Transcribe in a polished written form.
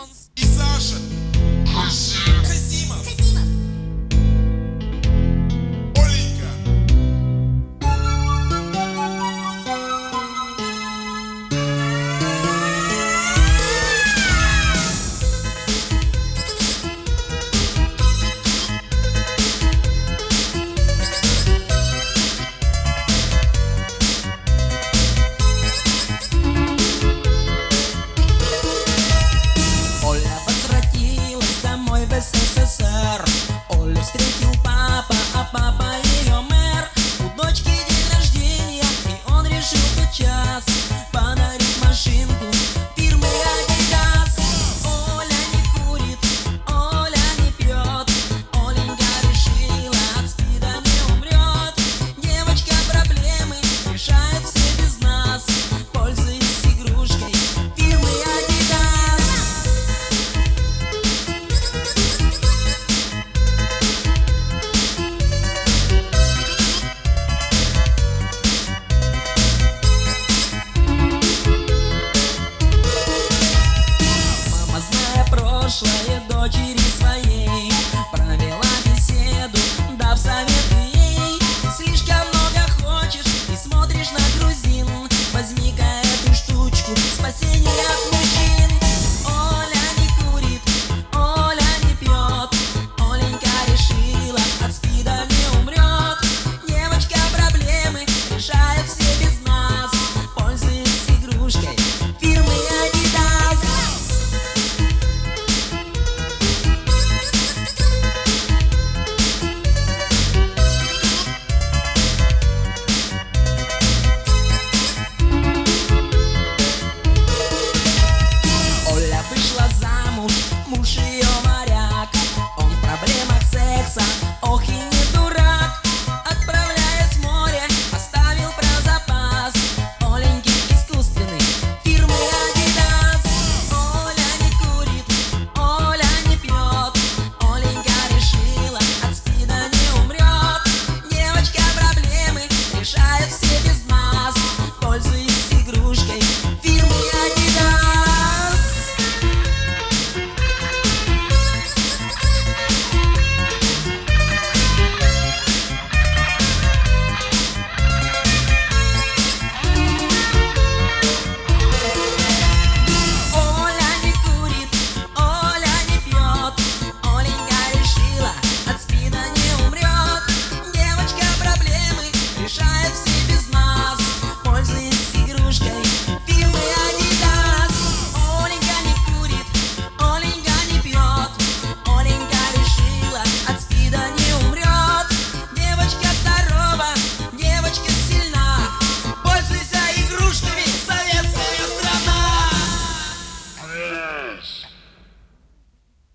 Джонс и Саша Касимов. Оленька. СССР. Олю встретил папа, а папа ее мэр. У дочки день рождения, и он решил тотчас подарить машинку фирмы Adidas. Оля не курит, Оля не пьет, Оленька решила, от спида не умрет. Девочка проблемы решает все без нас, пользуясь игрушкой фирмы Adidas. Прошлое